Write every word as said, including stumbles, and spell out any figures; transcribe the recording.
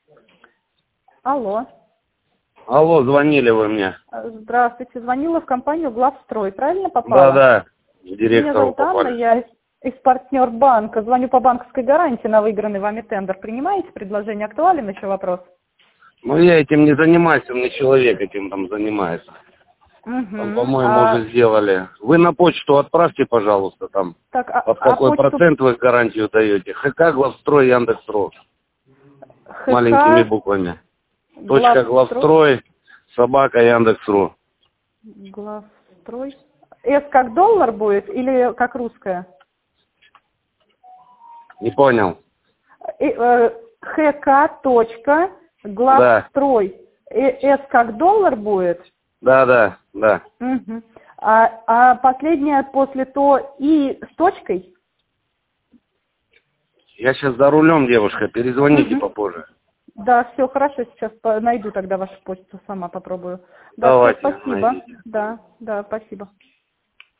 Алло. Алло, звонили вы мне. Здравствуйте. Звонила в компанию «Главстрой». Правильно попала? Да, да. Меня зовут Анна, я из, из партнер банка. Звоню по банковской гарантии на выигранный вами тендер. Принимаете предложение? Актуален еще вопрос? Ну, я этим не занимаюсь, у меня человек этим там занимается. Угу. Там, по-моему, А... уже сделали. Вы на почту отправьте, пожалуйста, там, Так, а, под а какой почту... процент вы гарантию даете. ХК, Главстрой, Яндекс.Ру. ХК... Маленькими буквами. Точка Главстрой, собака, Яндекс.Ру. Главстрой. С как доллар будет или как русская? Не понял. ХК. Точка. Главстрой. С как доллар будет? Да, да, да. Угу. А, а последнее после то и с точкой? Я сейчас за рулем, девушка, перезвоните Угу. попозже. Да, все хорошо, сейчас найду тогда вашу почту, сама попробую. Да, все, Давайте, спасибо. найдите. Да, да, спасибо.